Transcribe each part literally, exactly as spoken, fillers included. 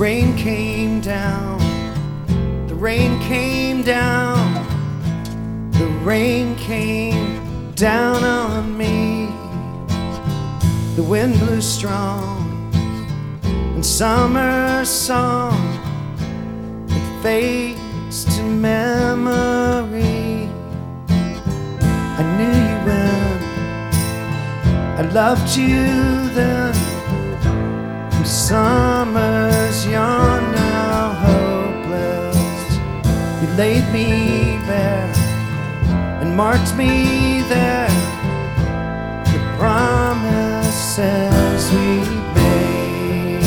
rain came down, the rain came down, the rain came down on me. The wind blew strong, and summer song, it fades to memory. I knew you when I loved you then. From summers yawn now hopeless, you laid me bare and marked me there. The promises we made.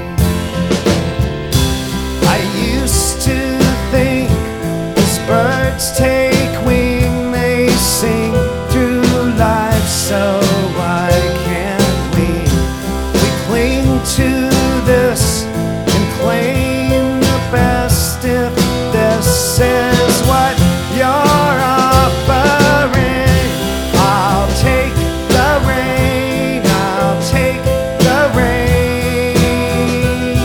I used to think as birds take wing, they sing through life. So why can't we? We cling to this and claim the best. If this is what you're offering, I'll take the rain, I'll take the rain.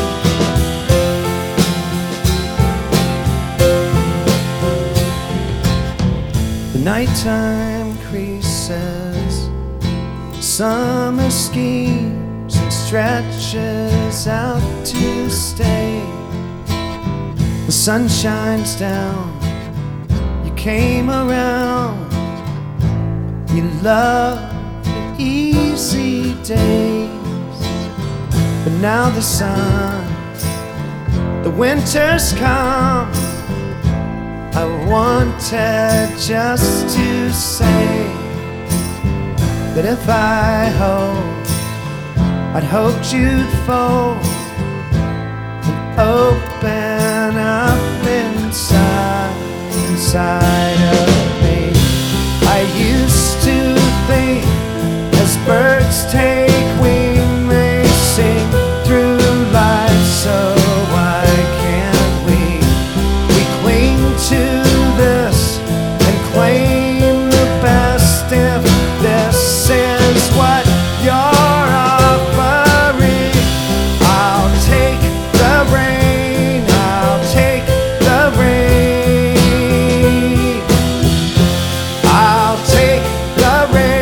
The nighttime creases, summer schemes and stretches out to stay. The sun shines down, you came around, you loved the easy days. But now the sun, the winter's come. I wanted just to say that if I hoped, I'd hoped you'd fold and open up inside, inside of me. I used to think as birds take wing, they sing through life. So why can't we? We cling to this and claim the best. If this is what you're offering, I'll take the rain, I'll take the rain, I'll take the rain.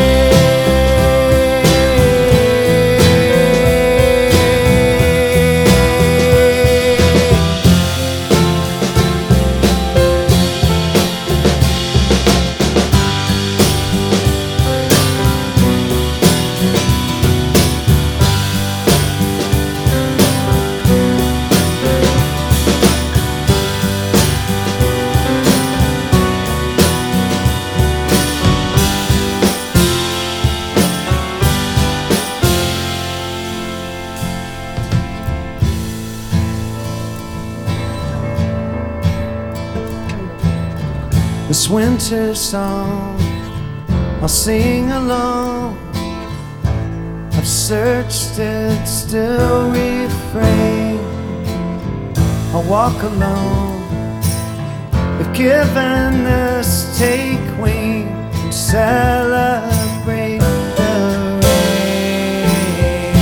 This winter song I'll sing along. I've searched it, still refrain. I'll walk alone. If given this, take wing and celebrate the rain.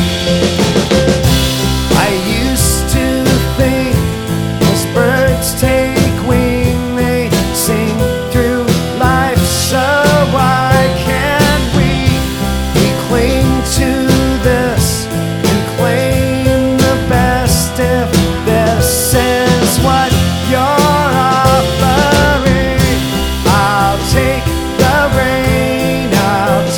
I used to think as birds take wing, they sing through life. So why can't we? We cling to this and claim the best. If this is what you're offering, I'll take the rain, I'll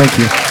Thank you.